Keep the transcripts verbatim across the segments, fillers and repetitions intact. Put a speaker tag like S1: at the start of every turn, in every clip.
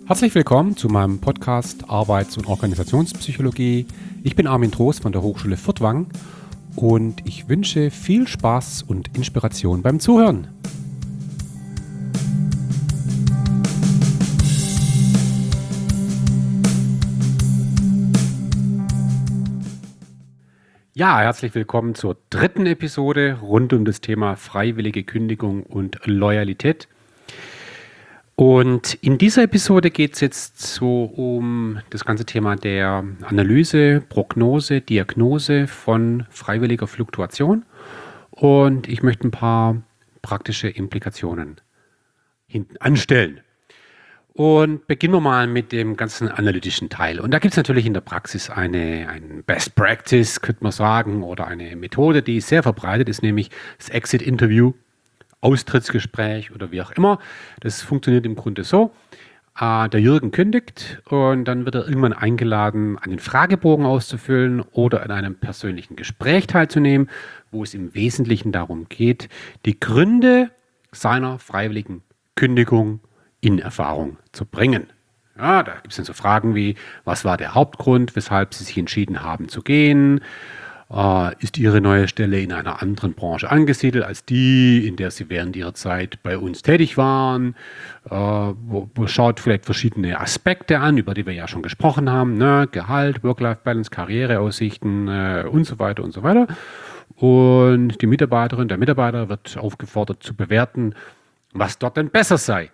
S1: Herzlich willkommen zu meinem Podcast Arbeits- und Organisationspsychologie. Ich bin Armin Trost von der Hochschule Furtwangen und ich wünsche viel Spaß und Inspiration beim Zuhören. Ja, herzlich willkommen zur dritten Episode rund um das Thema freiwillige Kündigung und Loyalität. Und in dieser Episode geht es jetzt so um das ganze Thema der Analyse, Prognose, Diagnose von freiwilliger Fluktuation. Und ich möchte ein paar praktische Implikationen hinten anstellen. Und beginnen wir mal mit dem ganzen analytischen Teil. Und da gibt es natürlich in der Praxis eine, ein Best Practice, könnte man sagen, oder eine Methode, die sehr verbreitet ist, nämlich das Exit-Interview, Austrittsgespräch oder wie auch immer. Das funktioniert im Grunde so. Äh, der Jürgen kündigt und dann wird er irgendwann eingeladen, einen Fragebogen auszufüllen oder an einem persönlichen Gespräch teilzunehmen, wo es im Wesentlichen darum geht, die Gründe seiner freiwilligen Kündigung in Erfahrung zu bringen. Ja, da gibt es dann so Fragen wie, was war der Hauptgrund, weshalb Sie sich entschieden haben zu gehen? Äh, ist Ihre neue Stelle in einer anderen Branche angesiedelt als die, in der Sie während Ihrer Zeit bei uns tätig waren? Äh, wo, wo schaut vielleicht verschiedene Aspekte an, über die wir ja schon gesprochen haben, ne? Gehalt, Work-Life-Balance, Karriereaussichten äh, und so weiter und so weiter. Und die Mitarbeiterin, der Mitarbeiter wird aufgefordert zu bewerten, was dort denn besser sei.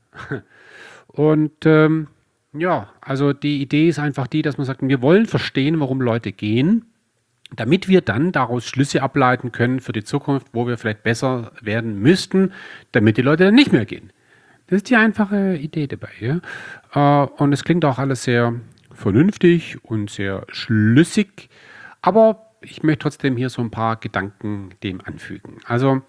S1: Und ähm, ja, also die Idee ist einfach die, dass man sagt, wir wollen verstehen, warum Leute gehen, damit wir dann daraus Schlüsse ableiten können für die Zukunft, wo wir vielleicht besser werden müssten, damit die Leute dann nicht mehr gehen. Das ist die einfache Idee dabei. Ja? Und es klingt auch alles sehr vernünftig und sehr schlüssig, aber ich möchte trotzdem hier so ein paar Gedanken dem anfügen. Also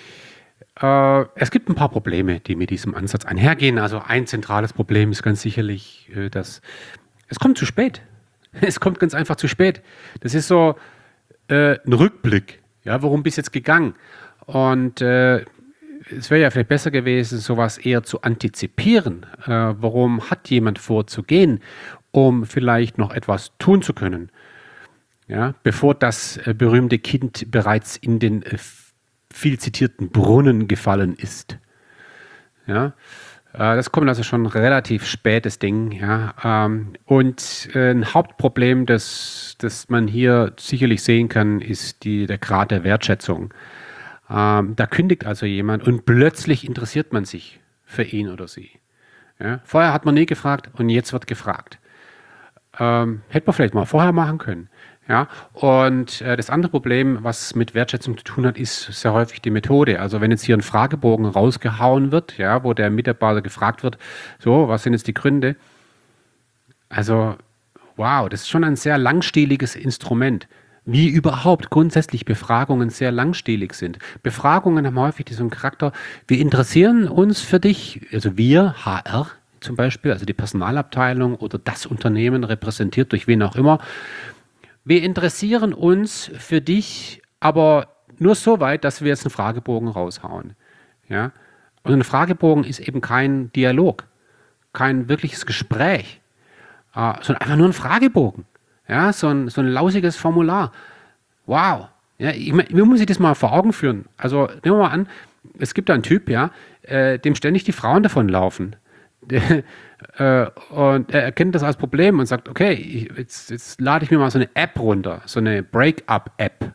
S1: Äh, es gibt ein paar Probleme, die mit diesem Ansatz einhergehen. Also ein zentrales Problem ist ganz sicherlich, äh, dass es kommt zu spät. Es kommt ganz einfach zu spät. Das ist so äh, ein Rückblick. Ja, warum bist du jetzt gegangen? Und äh, es wäre ja vielleicht besser gewesen, sowas eher zu antizipieren. Äh, warum hat jemand vor zu gehen, um vielleicht noch etwas tun zu können? Ja, bevor das äh, berühmte Kind bereits in den äh, viel zitierten Brunnen gefallen ist. Ja, äh, das kommt also schon relativ spätes Ding. Ja, ähm, und äh, ein Hauptproblem, das, das man hier sicherlich sehen kann, ist die, der Grad der Wertschätzung. Ähm, da kündigt also jemand und plötzlich interessiert man sich für ihn oder sie. Ja, vorher hat man nie gefragt und jetzt wird gefragt. Ähm, hätte man vielleicht mal vorher machen können. Ja, und äh, das andere Problem, was mit Wertschätzung zu tun hat, ist sehr häufig die Methode. Also wenn jetzt hier ein Fragebogen rausgehauen wird, ja, wo der Mitarbeiter gefragt wird, so, was sind jetzt die Gründe? Also, wow, das ist schon ein sehr langstieliges Instrument. Wie überhaupt grundsätzlich Befragungen sehr langstielig sind. Befragungen haben häufig diesen Charakter, wir interessieren uns für dich, also wir, H R zum Beispiel, also die Personalabteilung oder das Unternehmen repräsentiert durch wen auch immer. Wir interessieren uns für dich, aber nur so weit, dass wir jetzt einen Fragebogen raushauen. Ja? Und ein Fragebogen ist eben kein Dialog, kein wirkliches Gespräch, äh, sondern einfach nur ein Fragebogen. Ja? So, ein, so ein lausiges Formular. Wow. Ja, ich, wie muss ich das mal vor Augen führen? Also nehmen wir mal an, es gibt da einen Typ, ja, äh, dem ständig die Frauen davonlaufen. äh, und er erkennt das als Problem und sagt, okay, ich, jetzt, jetzt lade ich mir mal so eine App runter, so eine Break-up-App.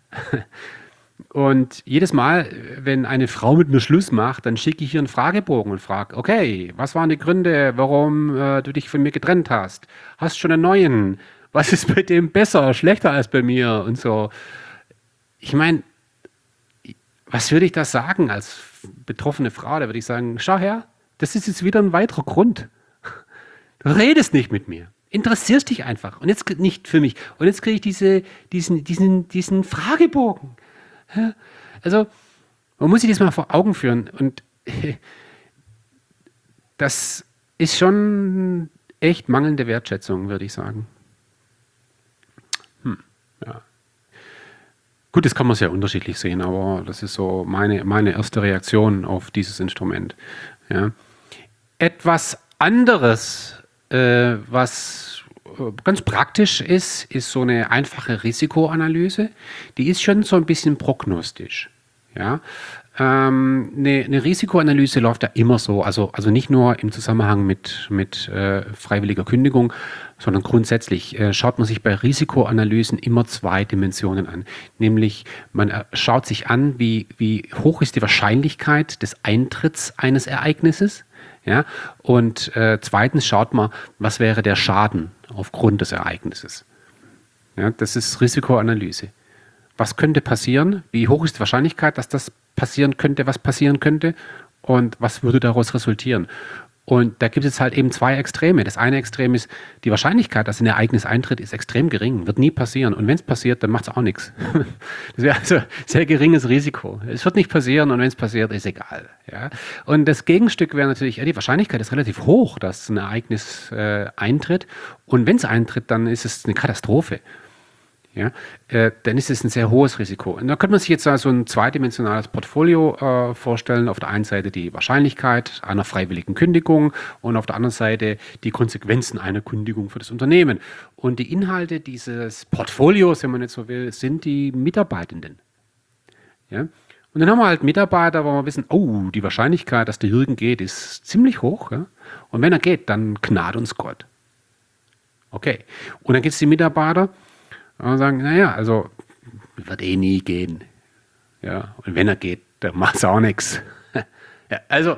S1: Und jedes Mal, wenn eine Frau mit mir Schluss macht, dann schicke ich ihr einen Fragebogen und frage, okay, was waren die Gründe, warum äh, du dich von mir getrennt hast? Hast schon einen neuen? Was ist bei dem besser, schlechter als bei mir? Und so. Ich meine, was würde ich da sagen als betroffene Frau? Da würde ich sagen, schau her, das ist jetzt wieder ein weiterer Grund. Du redest nicht mit mir. Interessierst dich einfach. Und jetzt nicht für mich. Und jetzt kriege ich diese, diesen, diesen, diesen Fragebogen. Also, man muss sich das mal vor Augen führen. Und das ist schon echt mangelnde Wertschätzung, würde ich sagen. Hm, ja. Gut, das kann man sehr unterschiedlich sehen, aber das ist so meine, meine erste Reaktion auf dieses Instrument. Ja. Etwas anderes äh, was äh, ganz praktisch ist, ist so eine einfache Risikoanalyse. Die ist schon so ein bisschen prognostisch. Ja? Ähm, eine, eine Risikoanalyse läuft ja immer so, also, also nicht nur im Zusammenhang mit, mit äh, freiwilliger Kündigung, sondern grundsätzlich äh, schaut man sich bei Risikoanalysen immer zwei Dimensionen an. Nämlich man äh, schaut sich an, wie, wie hoch ist die Wahrscheinlichkeit des Eintritts eines Ereignisses. Ja? Und äh, zweitens schaut man, was wäre der Schaden aufgrund des Ereignisses. Ja, das ist Risikoanalyse. Was könnte passieren? Wie hoch ist die Wahrscheinlichkeit, dass das passieren könnte, was passieren könnte? Und was würde daraus resultieren? Und da gibt es halt eben zwei Extreme. Das eine Extrem ist, die Wahrscheinlichkeit, dass ein Ereignis eintritt, ist extrem gering, wird nie passieren. Und wenn es passiert, dann macht es auch nichts. Das wäre also sehr geringes Risiko. Es wird nicht passieren und wenn es passiert, ist egal. Ja? Und das Gegenstück wäre natürlich, ja, die Wahrscheinlichkeit ist relativ hoch, dass ein Ereignis äh, eintritt. Und wenn es eintritt, dann ist es eine Katastrophe. Ja, äh, dann ist es ein sehr hohes Risiko. Und da könnte man sich jetzt also ein zweidimensionales Portfolio äh, vorstellen. Auf der einen Seite die Wahrscheinlichkeit einer freiwilligen Kündigung und auf der anderen Seite die Konsequenzen einer Kündigung für das Unternehmen. Und die Inhalte dieses Portfolios, wenn man jetzt so will, sind die Mitarbeitenden. Ja? Und dann haben wir halt Mitarbeiter, wo wir wissen, oh, die Wahrscheinlichkeit, dass der Jürgen geht, ist ziemlich hoch. Ja? Und wenn er geht, dann gnad uns Gott. Okay. Und dann gibt es die Mitarbeiter, und sagen, naja, also wird eh nie gehen. Ja, und wenn er geht, dann macht es auch nichts. Ja, also,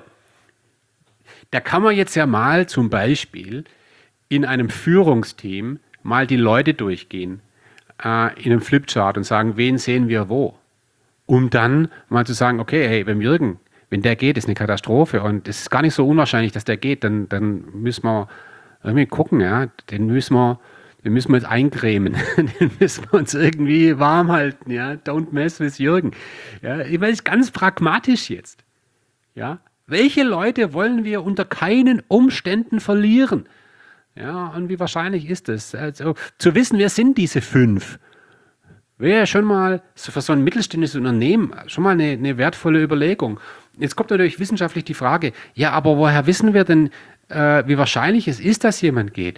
S1: da kann man jetzt ja mal zum Beispiel in einem Führungsteam mal die Leute durchgehen, äh, in einem Flipchart und sagen, wen sehen wir wo? Um dann mal zu sagen, okay, hey, beim Jürgen, wenn der geht, ist eine Katastrophe und es ist gar nicht so unwahrscheinlich, dass der geht, dann, dann müssen wir irgendwie gucken, ja, den müssen wir Den müssen wir jetzt eincremen. Den müssen wir uns irgendwie warm halten. Ja? Don't mess with Jürgen. Ja? Ich weiß ganz pragmatisch jetzt. Ja? Welche Leute wollen wir unter keinen Umständen verlieren? Ja, und wie wahrscheinlich ist es? Also, zu wissen, wer sind diese fünf? Wäre ja schon mal so für so ein mittelständisches Unternehmen schon mal eine, eine wertvolle Überlegung. Jetzt kommt natürlich wissenschaftlich die Frage, ja, aber woher wissen wir denn, äh, wie wahrscheinlich es ist, dass jemand geht?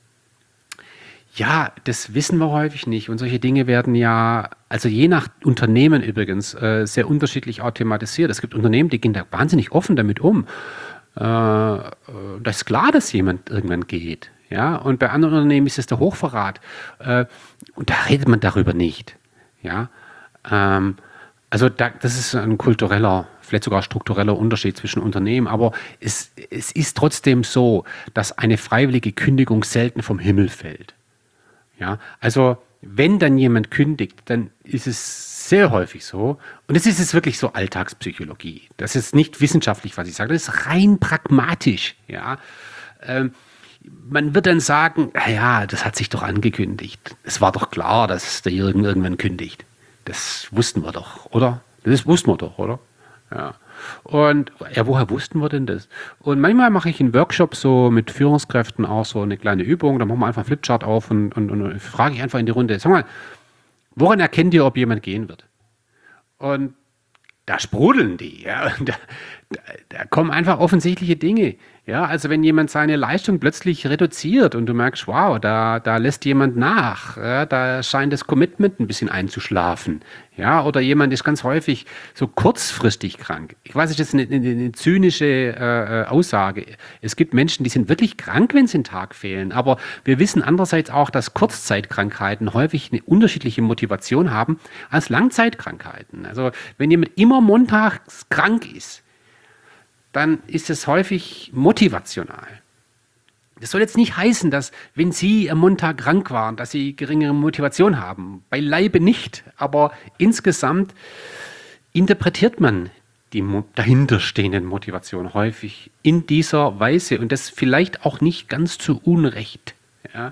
S1: Ja, das wissen wir häufig nicht. Und solche Dinge werden ja, also je nach Unternehmen übrigens, äh, sehr unterschiedlich auch thematisiert. Es gibt Unternehmen, die gehen da wahnsinnig offen damit um. Äh, das ist klar, dass jemand irgendwann geht. Ja? Und bei anderen Unternehmen ist es der Hochverrat. Äh, und da redet man darüber nicht. Ja? Ähm, also da, das ist ein kultureller, vielleicht sogar struktureller Unterschied zwischen Unternehmen. Aber es, es ist trotzdem so, dass eine freiwillige Kündigung selten vom Himmel fällt. Ja, also wenn dann jemand kündigt, dann ist es sehr häufig so, und es ist jetzt wirklich so Alltagspsychologie. Das ist nicht wissenschaftlich, was ich sage, das ist rein pragmatisch. Ja, ähm, man wird dann sagen, ja, das hat sich doch angekündigt. Es war doch klar, dass der Jürgen irgendwann kündigt. Das wussten wir doch, oder? Das wussten wir doch, oder? Ja. Und ja, woher wussten wir denn das? Und manchmal mache ich in Workshops so mit Führungskräften auch so eine kleine Übung. Da machen wir einfach einen Flipchart auf und, und, und frage ich einfach in die Runde, sag mal, woran erkennt ihr, ob jemand gehen wird? Und da sprudeln die, ja. Da, da, da kommen einfach offensichtliche Dinge. Ja, also wenn jemand seine Leistung plötzlich reduziert und du merkst, wow, da, da lässt jemand nach, ja, da scheint das Commitment ein bisschen einzuschlafen. Ja, oder jemand ist ganz häufig so kurzfristig krank. Ich weiß nicht, das ist eine, eine, eine zynische äh, Aussage. Es gibt Menschen, die sind wirklich krank, wenn sie einen Tag fehlen. Aber wir wissen andererseits auch, dass Kurzzeitkrankheiten häufig eine unterschiedliche Motivation haben als Langzeitkrankheiten. Also wenn jemand immer montags krank ist, dann ist es häufig motivational. Das soll jetzt nicht heißen, dass, wenn Sie am Montag krank waren, dass Sie geringere Motivation haben. Beileibe nicht. Aber insgesamt interpretiert man die dahinterstehenden Motivationen häufig in dieser Weise und das vielleicht auch nicht ganz zu Unrecht. Ja.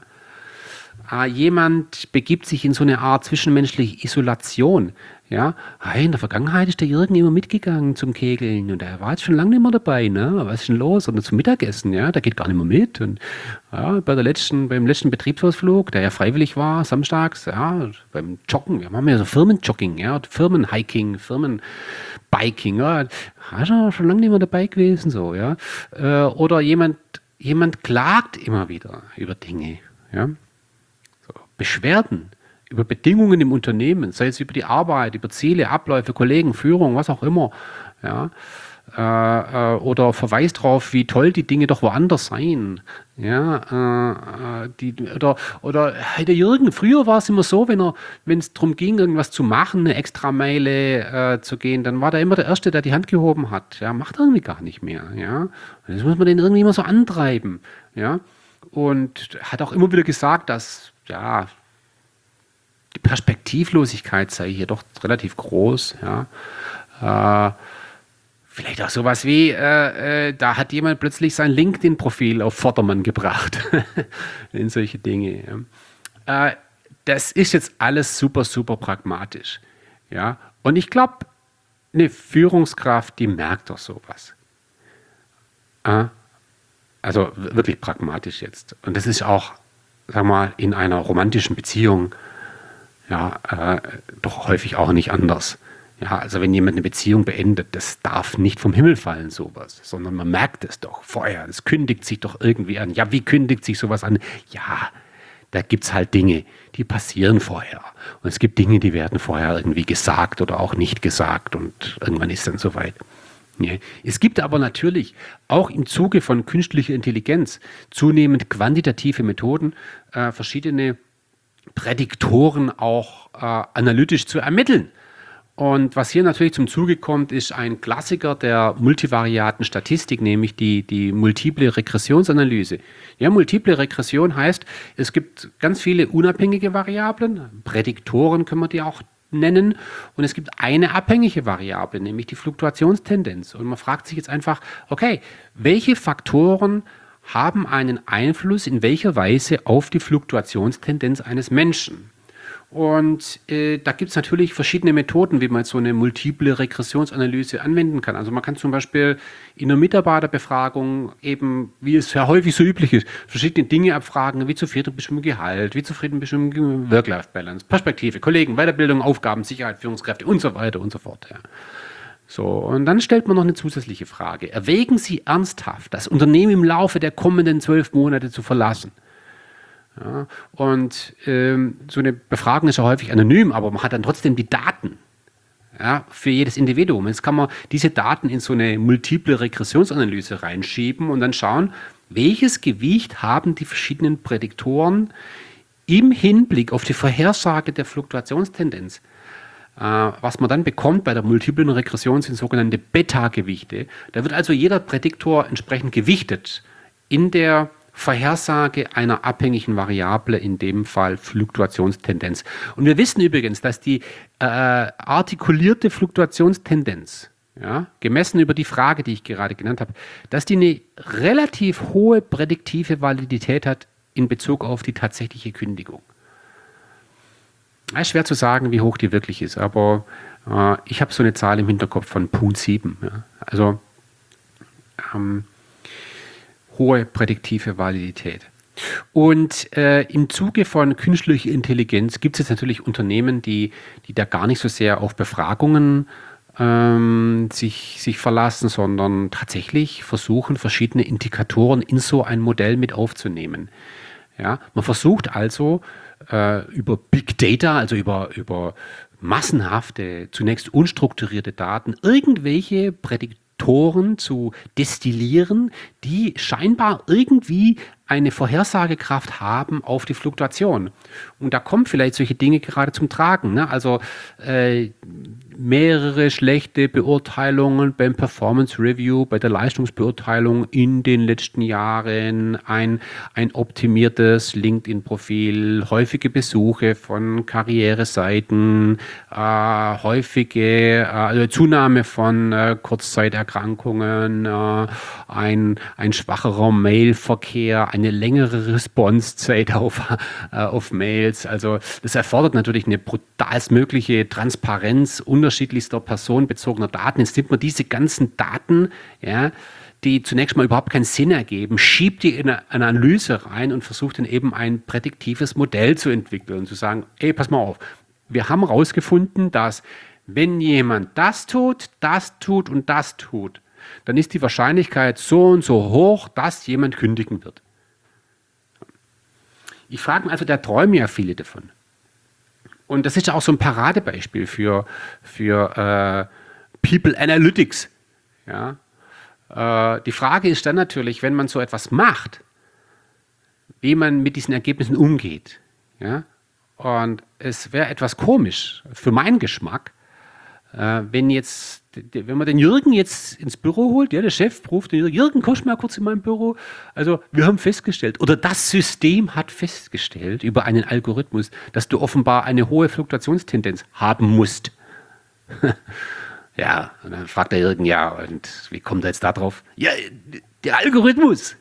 S1: Äh, jemand begibt sich in so eine Art zwischenmenschliche Isolation. Ja, hey, in der Vergangenheit ist der Jürgen immer mitgegangen zum Kegeln und er war jetzt schon lange nicht mehr dabei, ne? Was ist denn los? Und zum Mittagessen, ja, der geht gar nicht mehr mit. Und ja, bei der letzten, beim letzten Betriebsausflug, der ja freiwillig war, samstags, ja, beim Joggen, wir haben ja so Firmenjogging, ja, Firmenhiking, Firmenbiking, ja, ist er schon lange nicht mehr dabei gewesen, so, ja. Oder jemand jemand klagt immer wieder über Dinge, ja? So, Beschwerden über Bedingungen im Unternehmen, sei es über die Arbeit, über Ziele, Abläufe, Kollegen, Führung, was auch immer, ja? Äh, äh, oder verweist darauf, wie toll die Dinge doch woanders seien. Ja, äh, äh, die, oder, oder hey, der Jürgen, früher war es immer so, wenn er, wenn es darum ging, irgendwas zu machen, eine Extrameile äh, zu gehen, dann war der immer der Erste, der die Hand gehoben hat. Ja, macht er irgendwie gar nicht mehr. Ja, und das muss man den irgendwie immer so antreiben. Ja, und hat auch immer wieder gesagt, dass ja die Perspektivlosigkeit sei hier doch relativ groß. Ja. Äh, Vielleicht auch sowas wie, äh, äh, da hat jemand plötzlich sein LinkedIn-Profil auf Vordermann gebracht. In solche Dinge. Ja. Äh, das ist jetzt alles super, super pragmatisch. Ja. Und ich glaube, eine Führungskraft, die merkt doch sowas. Äh, also wirklich pragmatisch jetzt. Und das ist auch, sag mal, in einer romantischen Beziehung ja, äh, doch häufig auch nicht anders. Ja, also wenn jemand eine Beziehung beendet, das darf nicht vom Himmel fallen, sowas, sondern man merkt es doch vorher. Es kündigt sich doch irgendwie an. Ja, wie kündigt sich sowas an? Ja, da gibt es halt Dinge, die passieren vorher. Und es gibt Dinge, die werden vorher irgendwie gesagt oder auch nicht gesagt und irgendwann ist dann soweit. Ja. Es gibt aber natürlich auch im Zuge von künstlicher Intelligenz zunehmend quantitative Methoden, äh, verschiedene Prädiktoren auch äh, analytisch zu ermitteln. Und was hier natürlich zum Zuge kommt, ist ein Klassiker der multivariaten Statistik, nämlich die, die multiple Regressionsanalyse. Ja, multiple Regression heißt, es gibt ganz viele unabhängige Variablen, Prädiktoren können wir die auch nennen, und es gibt eine abhängige Variable, nämlich die Fluktuationstendenz. Und man fragt sich jetzt einfach, okay, welche Faktoren haben einen Einfluss in welcher Weise auf die Fluktuationstendenz eines Menschen? Und äh, da gibt es natürlich verschiedene Methoden, wie man so eine multiple Regressionsanalyse anwenden kann. Also man kann zum Beispiel in einer Mitarbeiterbefragung eben, wie es ja häufig so üblich ist, verschiedene Dinge abfragen, wie zufrieden bist du mit dem Gehalt, wie zufrieden bist du mit dem Work-Life-Balance, Perspektive, Kollegen, Weiterbildung, Aufgaben, Sicherheit, Führungskräfte und so weiter und so fort. Ja. So, und dann stellt man noch eine zusätzliche Frage. Erwägen Sie ernsthaft, das Unternehmen im Laufe der kommenden zwölf Monate zu verlassen? Ja, und ähm, so eine Befragung ist ja häufig anonym, aber man hat dann trotzdem die Daten, ja, für jedes Individuum. Jetzt kann man diese Daten in so eine multiple Regressionsanalyse reinschieben und dann schauen, welches Gewicht haben die verschiedenen Prädiktoren im Hinblick auf die Vorhersage der Fluktuationstendenz. Äh, was man dann bekommt bei der multiplen Regression sind sogenannte Beta-Gewichte. Da wird also jeder Prädiktor entsprechend gewichtet in der Vorhersage einer abhängigen Variable, in dem Fall Fluktuationstendenz. Und wir wissen übrigens, dass die äh, artikulierte Fluktuationstendenz, ja, gemessen über die Frage, die ich gerade genannt habe, dass die eine relativ hohe prädiktive Validität hat in Bezug auf die tatsächliche Kündigung. Es ist schwer zu sagen, wie hoch die wirklich ist, aber äh, ich habe so eine Zahl im Hinterkopf von zero Komma sieben. Ja. Also ähm, hohe prädiktive Validität. Und äh, im Zuge von künstlicher Intelligenz gibt es jetzt natürlich Unternehmen, die, die da gar nicht so sehr auf Befragungen ähm, sich, sich verlassen, sondern tatsächlich versuchen, verschiedene Indikatoren in so ein Modell mit aufzunehmen. Ja, man versucht also äh, über Big Data, also über, über massenhafte, zunächst unstrukturierte Daten, irgendwelche Prädiktoren zu destillieren, die scheinbar irgendwie eine Vorhersagekraft haben auf die Fluktuation. Und da kommen vielleicht solche Dinge gerade zum Tragen. Ne? Also äh, mehrere schlechte Beurteilungen beim Performance Review, bei der Leistungsbeurteilung in den letzten Jahren, ein, ein optimiertes LinkedIn-Profil, häufige Besuche von Karriereseiten, äh, häufige äh, also Zunahme von äh, Kurzzeiterkrankungen, äh, ein, ein schwacherer Mailverkehr, eine längere Response-Zeit auf, äh, auf Mails. Also das erfordert natürlich eine brutalstmögliche Transparenz unterschiedlichster personenbezogener Daten. Jetzt nimmt man diese ganzen Daten, ja, die zunächst mal überhaupt keinen Sinn ergeben, schiebt die in eine Analyse rein und versucht dann eben ein prädiktives Modell zu entwickeln und zu sagen, ey, pass mal auf, wir haben herausgefunden, dass wenn jemand das tut, das tut und das tut, dann ist die Wahrscheinlichkeit so und so hoch, dass jemand kündigen wird. Ich frage mich also, da träumen ja viele davon. Und das ist auch so ein Paradebeispiel für, für äh, People Analytics. Ja? Äh, die Frage ist dann natürlich, wenn man so etwas macht, wie man mit diesen Ergebnissen umgeht. Ja? Und es wäre etwas komisch für meinen Geschmack, äh, wenn jetzt, wenn man den Jürgen jetzt ins Büro holt, ja, der Chef ruft den Jürgen, Jürgen, komm mal kurz in mein Büro. Also wir haben festgestellt, oder das System hat festgestellt über einen Algorithmus, dass du offenbar eine hohe Fluktuationstendenz haben musst. Ja, und dann fragt der Jürgen, ja, und wie kommt er jetzt da drauf? Ja, der Algorithmus,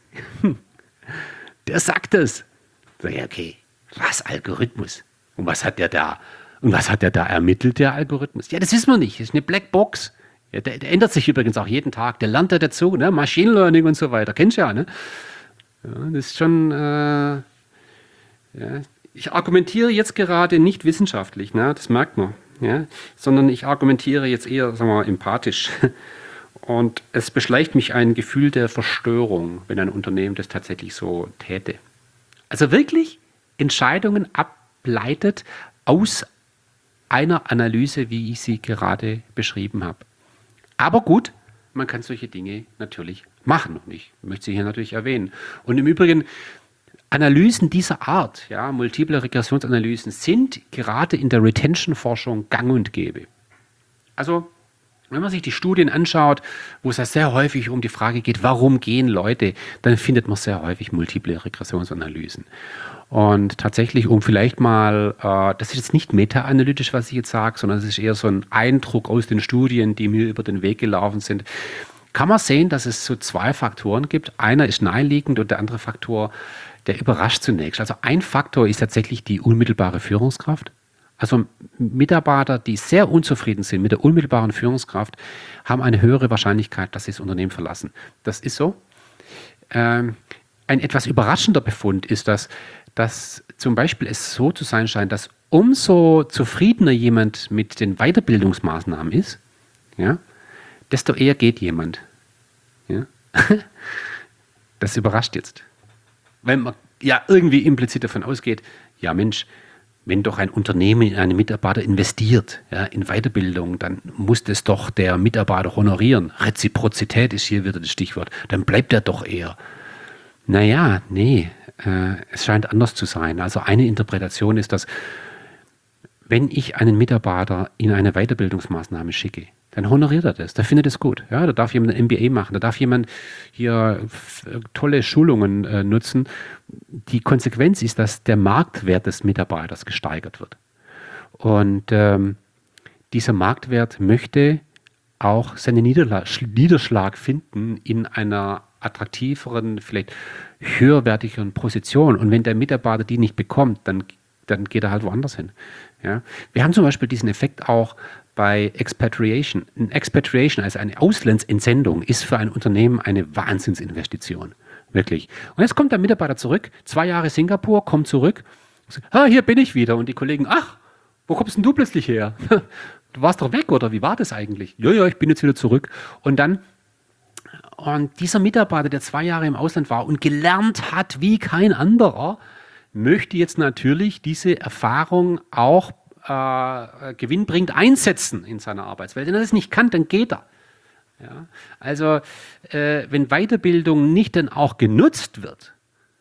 S1: der sagt das. So, ja, okay, was Algorithmus? Und was hat der da? Und was hat der da ermittelt, der Algorithmus? Ja, das wissen wir nicht. Das ist eine Blackbox. Ja, der, der ändert sich übrigens auch jeden Tag. Der lernt ja dazu, ne? Machine Learning und so weiter. Kennst du ja, ne? Ja, das ist schon. Äh, ja. Ich argumentiere jetzt gerade nicht wissenschaftlich, ne? Das merkt man. Ja? Sondern ich argumentiere jetzt eher, sagen wir mal, empathisch. Und es beschleicht mich ein Gefühl der Verstörung, wenn ein Unternehmen das tatsächlich so täte. Also wirklich Entscheidungen ableitet aus einer Analyse, wie ich sie gerade beschrieben habe. Aber gut, man kann solche Dinge natürlich machen. Und ich möchte sie hier natürlich erwähnen. Und im Übrigen, Analysen dieser Art, ja, multiple Regressionsanalysen, sind gerade in der Retention-Forschung gang und gäbe. Also, wenn man sich die Studien anschaut, wo es ja sehr häufig um die Frage geht, warum gehen Leute, dann findet man sehr häufig multiple Regressionsanalysen. Und tatsächlich, um vielleicht mal, äh, das ist jetzt nicht meta-analytisch, was ich jetzt sage, sondern es ist eher so ein Eindruck aus den Studien, die mir über den Weg gelaufen sind, kann man sehen, dass es so zwei Faktoren gibt. Einer ist naheliegend und der andere Faktor, der überrascht zunächst. Also ein Faktor ist tatsächlich die unmittelbare Führungskraft. Also Mitarbeiter, die sehr unzufrieden sind mit der unmittelbaren Führungskraft, haben eine höhere Wahrscheinlichkeit, dass sie das Unternehmen verlassen. Das ist so. Ähm, ein etwas überraschender Befund ist, dass, dass zum Beispiel es so zu sein scheint, dass umso zufriedener jemand mit den Weiterbildungsmaßnahmen ist, ja, desto eher geht jemand. Ja. Das überrascht jetzt. Weil man ja irgendwie implizit davon ausgeht, ja Mensch, wenn doch ein Unternehmen in einen Mitarbeiter investiert, ja, in Weiterbildung, dann muss das doch der Mitarbeiter honorieren. Reziprozität ist hier wieder das Stichwort. Dann bleibt er doch eher. Naja, nee, äh, es scheint anders zu sein. Also eine Interpretation ist, dass wenn ich einen Mitarbeiter in eine Weiterbildungsmaßnahme schicke, dann honoriert er das, der findet es gut. Ja, da darf jemand ein M B A machen, da darf jemand hier tolle Schulungen äh, nutzen. Die Konsequenz ist, dass der Marktwert des Mitarbeiters gesteigert wird. Und ähm, dieser Marktwert möchte auch seinen Niederla- Niederschlag finden in einer attraktiveren, vielleicht höherwertigeren Position. Und wenn der Mitarbeiter die nicht bekommt, dann, dann geht er halt woanders hin. Ja? Wir haben zum Beispiel diesen Effekt auch bei Expatriation. Eine Expatriation, also eine Auslandsentsendung, ist für ein Unternehmen eine Wahnsinnsinvestition. Wirklich. Und jetzt kommt der Mitarbeiter zurück, zwei Jahre Singapur, kommt zurück, sagt, ah, hier bin ich wieder. Und die Kollegen, ach, wo kommst denn du plötzlich her? Du warst doch weg, oder wie war das eigentlich? Ja, ja, ich bin jetzt wieder zurück. Und dann, und dieser Mitarbeiter, der zwei Jahre im Ausland war und gelernt hat wie kein anderer, möchte jetzt natürlich diese Erfahrung auch äh, gewinnbringend einsetzen in seiner Arbeitswelt. Wenn er das nicht kann, dann geht er. Ja? Also, äh, wenn Weiterbildung nicht dann auch genutzt wird,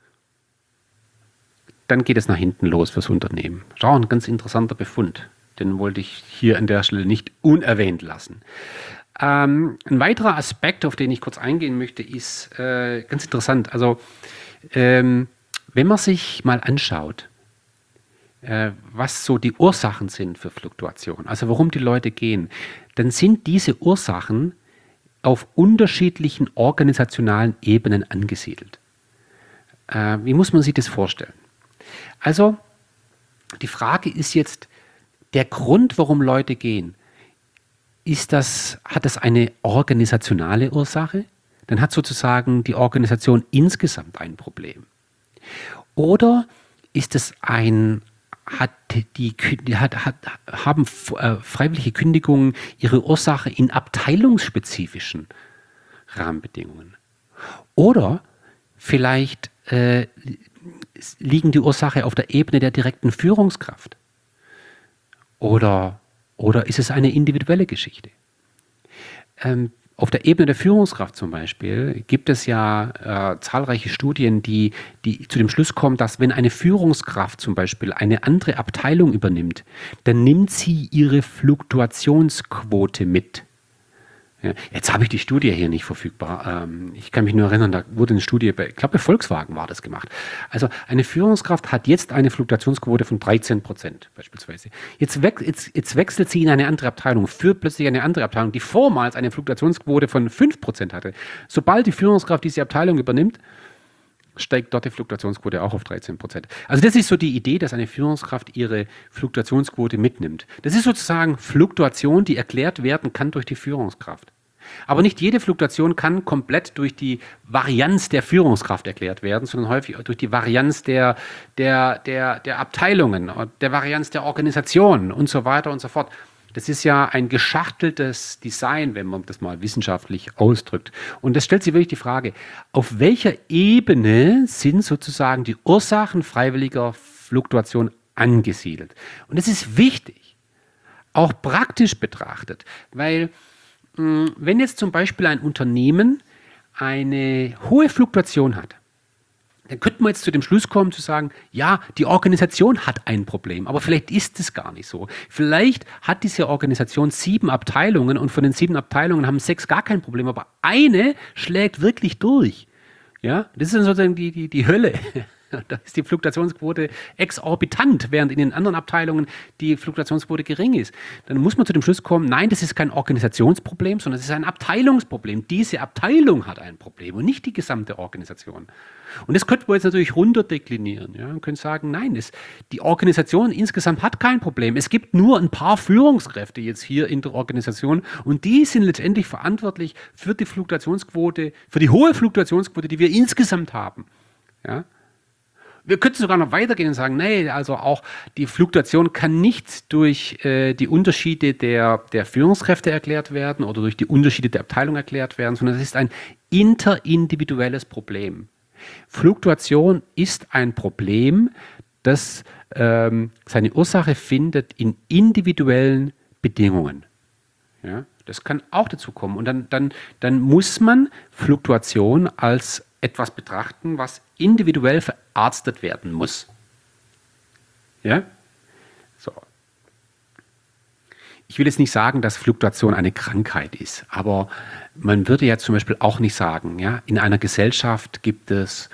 S1: dann geht es nach hinten los fürs Unternehmen. Schau, ein ganz interessanter Befund. Den wollte ich hier an der Stelle nicht unerwähnt lassen. Ähm, ein weiterer Aspekt, auf den ich kurz eingehen möchte, ist äh, ganz interessant. Also, ähm, wenn man sich mal anschaut, äh, was so die Ursachen sind für Fluktuation, also warum die Leute gehen, dann sind diese Ursachen auf unterschiedlichen organisationalen Ebenen angesiedelt. Äh, wie muss man sich das vorstellen? Also, die Frage ist jetzt, der Grund, warum Leute gehen, ist das, hat das eine organisationale Ursache? Dann hat sozusagen die Organisation insgesamt ein Problem. Oder ist es ein, hat die, hat, hat, haben äh, freiwillige Kündigungen ihre Ursache in abteilungsspezifischen Rahmenbedingungen. Oder vielleicht äh, liegen die Ursache auf der Ebene der direkten Führungskraft. Oder, oder ist es eine individuelle Geschichte? Ähm, auf der Ebene der Führungskraft zum Beispiel gibt es ja äh, zahlreiche Studien, die, die zu dem Schluss kommen, dass wenn eine Führungskraft zum Beispiel eine andere Abteilung übernimmt, dann nimmt sie ihre Fluktuationsquote mit. Ja, jetzt habe ich die Studie hier nicht verfügbar. Ähm, ich kann mich nur erinnern, da wurde eine Studie, bei, ich glaube bei Volkswagen war das gemacht. Also eine Führungskraft hat jetzt eine Fluktuationsquote von dreizehn Prozent beispielsweise. Jetzt, we jetzt, jetzt wechselt sie in eine andere Abteilung, führt plötzlich eine andere Abteilung, die vormals eine Fluktuationsquote von fünf Prozent hatte. Sobald die Führungskraft diese Abteilung übernimmt, steigt dort die Fluktuationsquote auch auf dreizehn Prozent. Also das ist so die Idee, dass eine Führungskraft ihre Fluktuationsquote mitnimmt. Das ist sozusagen Fluktuation, die erklärt werden kann durch die Führungskraft. Aber nicht jede Fluktuation kann komplett durch die Varianz der Führungskraft erklärt werden, sondern häufig durch die Varianz der, der, der, der Abteilungen, der Varianz der Organisation und so weiter und so fort. Das ist ja ein geschachteltes Design, wenn man das mal wissenschaftlich ausdrückt. Und das stellt sich wirklich die Frage, auf welcher Ebene sind sozusagen die Ursachen freiwilliger Fluktuation angesiedelt? Und das ist wichtig, auch praktisch betrachtet, weil mh, wenn jetzt zum Beispiel ein Unternehmen eine hohe Fluktuation hat, dann könnte man jetzt zu dem Schluss kommen, zu sagen, ja, die Organisation hat ein Problem, aber vielleicht ist es gar nicht so. Vielleicht hat diese Organisation sieben Abteilungen und von den sieben Abteilungen haben sechs gar kein Problem, aber eine schlägt wirklich durch. Ja, das ist dann sozusagen die, die, die Hölle. Da ist die Fluktuationsquote exorbitant, während in den anderen Abteilungen die Fluktuationsquote gering ist. Dann muss man zu dem Schluss kommen, nein, das ist kein Organisationsproblem, sondern es ist ein Abteilungsproblem. Diese Abteilung hat ein Problem und nicht die gesamte Organisation. Und das könnte man jetzt natürlich runterdeklinieren. Ja? Man könnte sagen, nein, das, die Organisation insgesamt hat kein Problem. Es gibt nur ein paar Führungskräfte jetzt hier in der Organisation und die sind letztendlich verantwortlich für die Fluktuationsquote, für die hohe Fluktuationsquote, die wir insgesamt haben. Ja? Wir könnten sogar noch weitergehen und sagen, nee, also auch die Fluktuation kann nicht durch äh, die Unterschiede der, der Führungskräfte erklärt werden oder durch die Unterschiede der Abteilung erklärt werden, sondern es ist ein interindividuelles Problem. Fluktuation ist ein Problem, das ähm, seine Ursache findet in individuellen Bedingungen. Ja, das kann auch dazu kommen. Und dann, dann, dann muss man Fluktuation als etwas betrachten, was individuell verarztet werden muss. Ja? So. Ich will jetzt nicht sagen, dass Fluktuation eine Krankheit ist, aber man würde ja zum Beispiel auch nicht sagen, ja, in einer Gesellschaft gibt es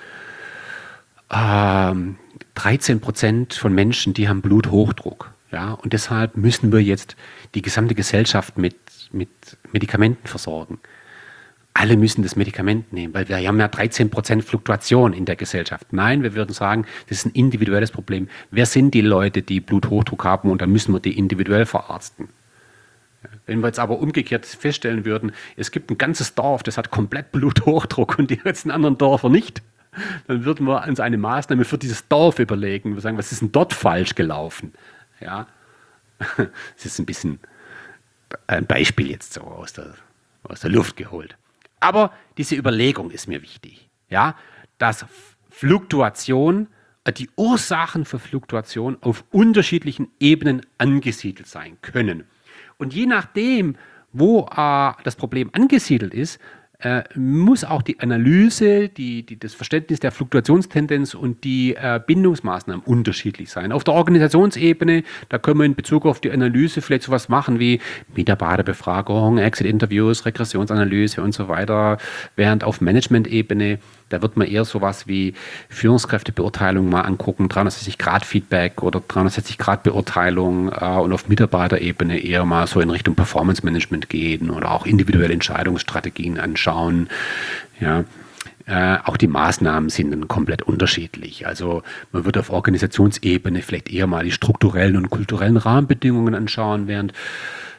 S1: ähm, dreizehn Prozent von Menschen, die haben Bluthochdruck. Ja, und deshalb müssen wir jetzt die gesamte Gesellschaft mit, mit Medikamenten versorgen. Alle müssen das Medikament nehmen, weil wir haben ja dreizehn Prozent Fluktuation in der Gesellschaft. Nein, wir würden sagen, das ist ein individuelles Problem. Wer sind die Leute, die Bluthochdruck haben und dann müssen wir die individuell verarzten? Wenn wir jetzt aber umgekehrt feststellen würden, es gibt ein ganzes Dorf, das hat komplett Bluthochdruck und die ganzen anderen Dörfer nicht, dann würden wir uns eine Maßnahme für dieses Dorf überlegen. Wir sagen, was ist denn dort falsch gelaufen? Ja, das ist ein bisschen ein Beispiel jetzt so aus der, aus der Luft geholt. Aber diese Überlegung ist mir wichtig, ja, dass Fluktuation, die Ursachen für Fluktuation auf unterschiedlichen Ebenen angesiedelt sein können. Und je nachdem, wo äh, das Problem angesiedelt ist, äh, muss auch die Analyse, die, die, das Verständnis der Fluktuationstendenz und die äh, Bindungsmaßnahmen unterschiedlich sein. Auf der Organisationsebene, da können wir in Bezug auf die Analyse vielleicht sowas machen wie Mitarbeiterbefragung, Exit-Interviews, Regressionsanalyse und so weiter, während auf Management-Ebene, da wird man eher sowas wie Führungskräftebeurteilung mal angucken, dreihundertsechzig Grad Feedback oder dreihundertsechzig Grad Beurteilung äh, und auf Mitarbeiterebene eher mal so in Richtung Performance Management gehen oder auch individuelle Entscheidungsstrategien anschauen. Ja. Äh, auch die Maßnahmen sind dann komplett unterschiedlich. Also man wird auf Organisationsebene vielleicht eher mal die strukturellen und kulturellen Rahmenbedingungen anschauen, während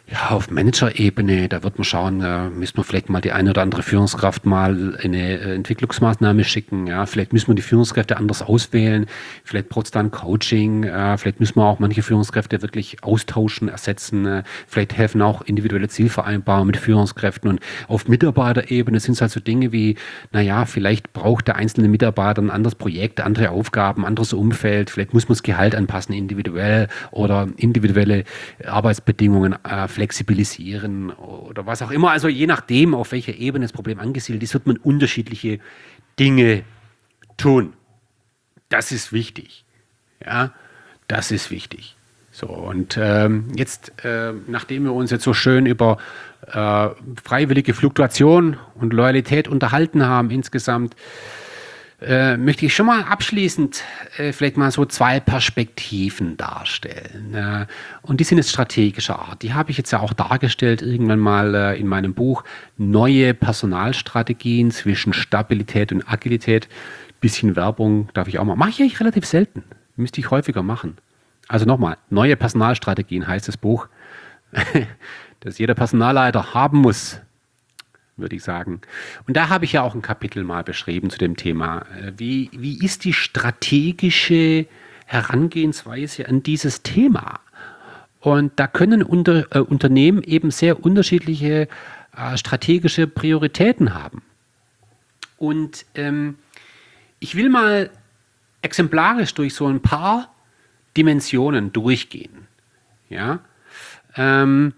S1: Ja, auf Manager-Ebene, da wird man schauen, äh, müssen wir vielleicht mal die eine oder andere Führungskraft mal eine äh, Entwicklungsmaßnahme schicken. Ja, vielleicht müssen wir die Führungskräfte anders auswählen. Vielleicht braucht es da ein Coaching. Äh, vielleicht müssen wir auch manche Führungskräfte wirklich austauschen, ersetzen. Äh, vielleicht helfen auch individuelle Zielvereinbarungen mit Führungskräften. Und auf Mitarbeiterebene sind es halt so Dinge wie, naja, vielleicht braucht der einzelne Mitarbeiter ein anderes Projekt, andere Aufgaben, anderes Umfeld. Vielleicht muss man das Gehalt anpassen, individuell oder individuelle Arbeitsbedingungen äh, flexibilisieren oder was auch immer. Also je nachdem, auf welcher Ebene das Problem angesiedelt ist, wird man unterschiedliche Dinge tun. Das ist wichtig. Ja, das ist wichtig. So, und ähm, jetzt, äh, nachdem wir uns jetzt so schön über äh, freiwillige Fluktuation und Loyalität unterhalten haben insgesamt, äh, möchte ich schon mal abschließend äh, vielleicht mal so zwei Perspektiven darstellen. Äh, und die sind jetzt strategischer Art. Die habe ich jetzt ja auch dargestellt irgendwann mal äh, in meinem Buch Neue Personalstrategien zwischen Stabilität und Agilität. Bisschen Werbung darf ich auch mal. Mache ich eigentlich relativ selten. Müsste ich häufiger machen. Also nochmal, Neue Personalstrategien heißt das Buch, das jeder Personalleiter haben muss, würde ich sagen. Und da habe ich ja auch ein Kapitel mal beschrieben zu dem Thema. Wie, wie ist die strategische Herangehensweise an dieses Thema? Und da können unter, äh, Unternehmen eben sehr unterschiedliche äh, strategische Prioritäten haben. Und ähm, ich will mal exemplarisch durch so ein paar Dimensionen durchgehen. Ja? Ähm,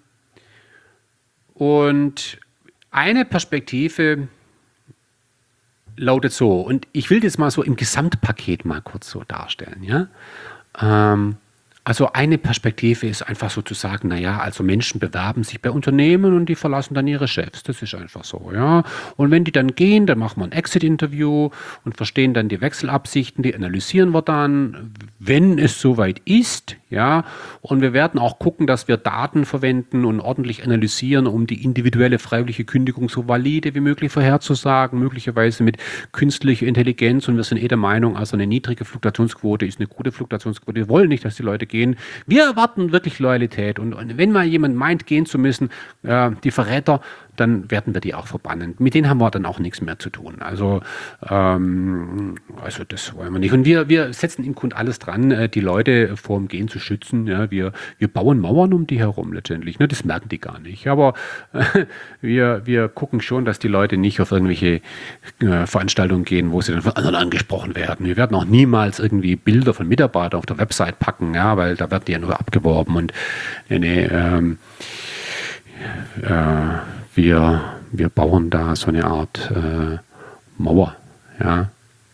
S1: und eine Perspektive lautet so, und ich will das mal so im Gesamtpaket mal kurz so darstellen. Ja? Ähm, also eine Perspektive ist einfach so zu sagen, naja, also Menschen bewerben sich bei Unternehmen und die verlassen dann ihre Chefs. Das ist einfach so, ja. Und wenn die dann gehen, dann machen wir ein Exit-Interview und verstehen dann die Wechselabsichten, die analysieren wir dann, wenn es soweit ist, ja. Und wir werden auch gucken, dass wir Daten verwenden und ordentlich analysieren, um die individuelle freiwillige Kündigung so valide wie möglich vorherzusagen, möglicherweise mit künstlicher Intelligenz. Und wir sind eh der Meinung, also eine niedrige Fluktuationsquote ist eine gute Fluktuationsquote. Wir wollen nicht, dass die Leute gehen. Wir erwarten wirklich Loyalität. Und, und wenn mal jemand meint, gehen zu müssen, äh, die Verräter, dann werden wir die auch verbannen. Mit denen haben wir dann auch nichts mehr zu tun. Also, ähm, also das wollen wir nicht. Und wir, wir setzen im Grunde alles dran, äh, die Leute vor dem Gehen zu schützen. Ja, wir, wir bauen Mauern um die herum letztendlich. Ne? Das merken die gar nicht. Aber äh, wir, wir gucken schon, dass die Leute nicht auf irgendwelche äh, Veranstaltungen gehen, wo sie dann von anderen angesprochen werden. Wir werden auch niemals irgendwie Bilder von Mitarbeitern auf der Website packen, ja, weil da werden die ja nur abgeworben. Und nee, nee, ähm, äh, wir, wir bauen da so eine Art äh, Mauer. Ja.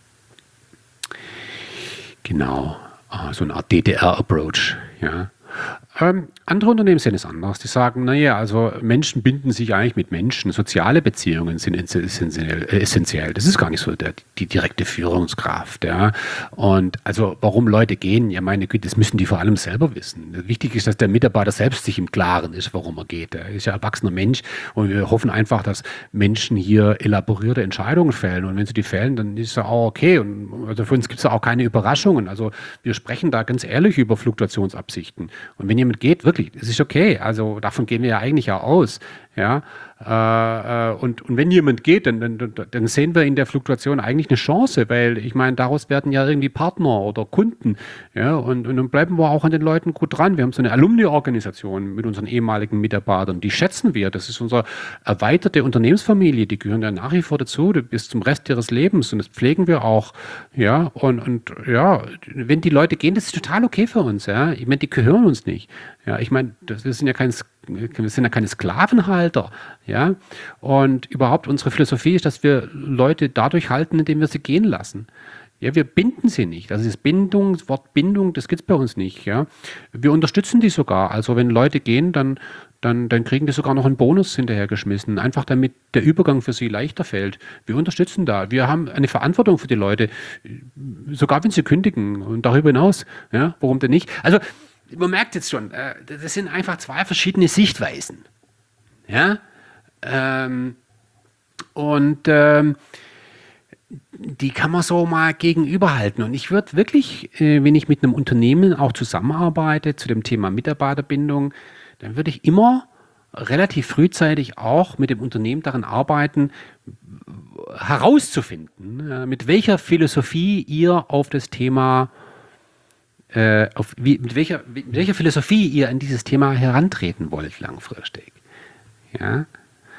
S1: Genau, äh, so eine Art D D R-Approach. Ja. Ähm, andere Unternehmen sehen es anders. Die sagen, naja, also Menschen binden sich eigentlich mit Menschen. Soziale Beziehungen sind essentiell. Das ist gar nicht so der, die direkte Führungskraft. Ja. Und also warum Leute gehen, ja meine Güte, das müssen die vor allem selber wissen. Wichtig ist, dass der Mitarbeiter selbst sich im Klaren ist, warum er geht. Er ist ja ein erwachsener Mensch und wir hoffen einfach, dass Menschen hier elaborierte Entscheidungen fällen. Und wenn sie die fällen, dann ist es auch okay. Und also für uns gibt es auch keine Überraschungen. Also wir sprechen da ganz ehrlich über Fluktuationsabsichten. Und wenn jemand geht, wirklich, es ist okay. Also davon gehen wir ja eigentlich auch aus. Ja, äh, äh, und, und wenn jemand geht, dann, dann, dann sehen wir in der Fluktuation eigentlich eine Chance, weil ich meine, daraus werden ja irgendwie Partner oder Kunden. Ja, und, und dann bleiben wir auch an den Leuten gut dran. Wir haben so eine Alumni-Organisation mit unseren ehemaligen Mitarbeitern, die schätzen wir. Das ist unsere erweiterte Unternehmensfamilie, die gehören ja nach wie vor dazu bis zum Rest ihres Lebens und das pflegen wir auch. Ja, und, und ja, wenn die Leute gehen, das ist total okay für uns. Ja, ich meine, die gehören uns nicht. Ja, ich meine, das, wir sind ja kein wir sind ja keine Sklavenhalter, ja, und überhaupt unsere Philosophie ist, dass wir Leute dadurch halten, indem wir sie gehen lassen. Ja, wir binden sie nicht. Also das Bindung, das Wort Bindung, das gibt es bei uns nicht, ja. Wir unterstützen die sogar. Also wenn Leute gehen, dann, dann, dann kriegen die sogar noch einen Bonus hinterhergeschmissen, einfach damit der Übergang für sie leichter fällt. Wir unterstützen da. Wir haben eine Verantwortung für die Leute, sogar wenn sie kündigen und darüber hinaus, ja, warum denn nicht? Also man merkt jetzt schon, äh, das sind einfach zwei verschiedene Sichtweisen. Ja? Ähm, und ähm, die kann man so mal gegenüberhalten. Und ich würde wirklich, äh, wenn ich mit einem Unternehmen auch zusammenarbeite zu dem Thema Mitarbeiterbindung, dann würde ich immer relativ frühzeitig auch mit dem Unternehmen daran arbeiten, herauszufinden, äh, mit welcher Philosophie ihr auf das Thema, äh, auf, wie, mit, welcher, mit welcher Philosophie ihr an dieses Thema herantreten wollt langfristig. Ja?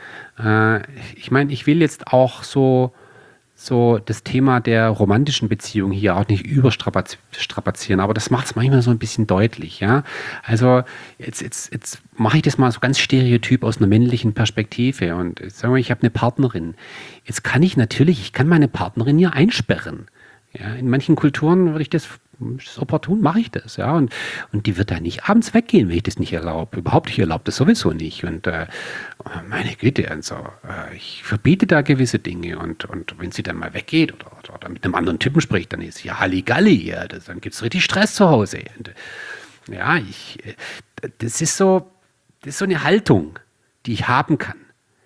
S1: Äh, ich meine, ich will jetzt auch so, so das Thema der romantischen Beziehung hier auch nicht überstrapazieren, aber das macht es manchmal so ein bisschen deutlich. Ja? Also jetzt, jetzt, jetzt mache ich das mal so ganz stereotyp aus einer männlichen Perspektive und jetzt sagen wir, ich habe eine Partnerin. Jetzt kann ich natürlich, ich kann meine Partnerin hier einsperren. Ja? In manchen Kulturen würde ich das das ist opportun, mache ich das, ja, und, und die wird da nicht abends weggehen, wenn ich das nicht erlaube, überhaupt nicht erlaubt, das sowieso nicht, und äh, meine Güte, also, äh, ich verbiete da gewisse Dinge, und, und wenn sie dann mal weggeht oder, oder, oder mit einem anderen Typen spricht, dann ist ja Halligalli, ja, das, dann gibt es richtig Stress zu Hause, und, ja, ich, das ist so, das ist so eine Haltung, die ich haben kann,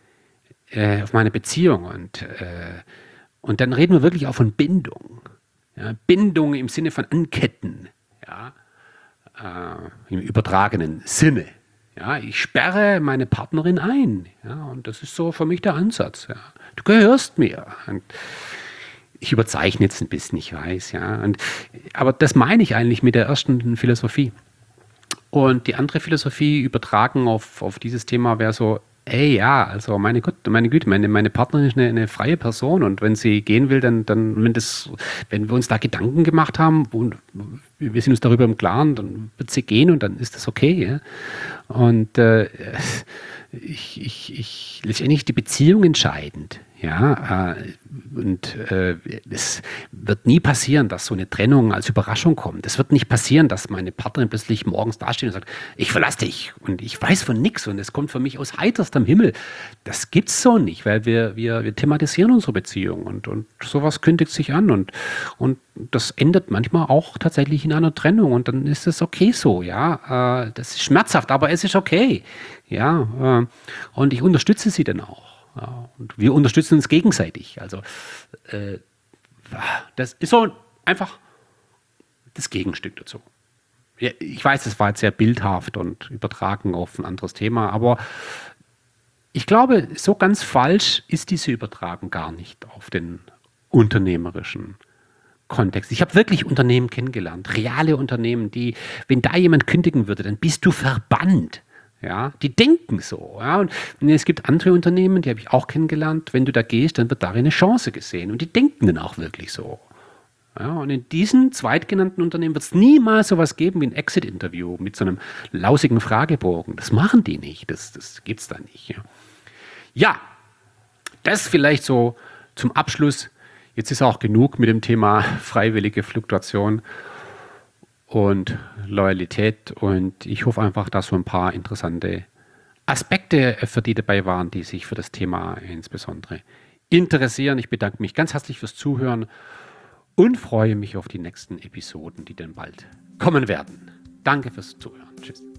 S1: äh, auf meine Beziehung, und, äh, und dann reden wir wirklich auch von Bindung. Ja, Bindung im Sinne von Anketten, ja, äh, im übertragenen Sinne. Ja, ich sperre meine Partnerin ein. Ja, und das ist so für mich der Ansatz. Ja. Du gehörst mir. Und ich überzeichne jetzt ein bisschen, ich weiß. Ja, und, aber das meine ich eigentlich mit der ersten Philosophie. Und die andere Philosophie übertragen auf, auf dieses Thema wäre so, ey, ja, also meine Gott, meine Güte, meine, meine Partnerin ist eine, eine freie Person, und wenn sie gehen will, dann, dann wenn, das, wenn wir uns da Gedanken gemacht haben und wir sind uns darüber im Klaren, dann wird sie gehen und dann ist das okay. Ja? Und äh, ich, ich, ich, letztendlich die Beziehung entscheidend. Ja, äh, und äh, es wird nie passieren, dass so eine Trennung als Überraschung kommt. Es wird nicht passieren, dass meine Partnerin plötzlich morgens dasteht und sagt, ich verlasse dich und ich weiß von nichts und es kommt für mich aus heiterstem Himmel. Das gibt's so nicht, weil wir, wir, wir thematisieren unsere Beziehung, und, und sowas kündigt sich an, und, und das endet manchmal auch tatsächlich in einer Trennung, und dann ist es okay so, ja. Äh, das ist schmerzhaft, aber es ist okay. Ja, äh, und ich unterstütze sie dann auch. Ja, und wir unterstützen uns gegenseitig. Also äh, das ist so einfach das Gegenstück dazu. Ja, ich weiß, das war jetzt sehr bildhaft und übertragen auf ein anderes Thema, aber ich glaube, so ganz falsch ist diese Übertragung gar nicht auf den unternehmerischen Kontext. Ich habe wirklich Unternehmen kennengelernt, reale Unternehmen, die, wenn da jemand kündigen würde, dann bist du verbannt. Ja, die denken so. Ja, und es gibt andere Unternehmen, die habe ich auch kennengelernt. Wenn du da gehst, dann wird darin eine Chance gesehen. Und die denken dann auch wirklich so. Ja, und in diesen zweitgenannten Unternehmen wird es niemals sowas geben wie ein Exit-Interview mit so einem lausigen Fragebogen. Das machen die nicht. Das, das gibt es da nicht. Ja. ja, das vielleicht so zum Abschluss. Jetzt ist auch genug mit dem Thema freiwillige Fluktuation und Loyalität, und ich hoffe einfach, dass so ein paar interessante Aspekte für die dabei waren, die sich für das Thema insbesondere interessieren. Ich bedanke mich ganz herzlich fürs Zuhören und freue mich auf die nächsten Episoden, die dann bald kommen werden. Danke fürs Zuhören. Tschüss.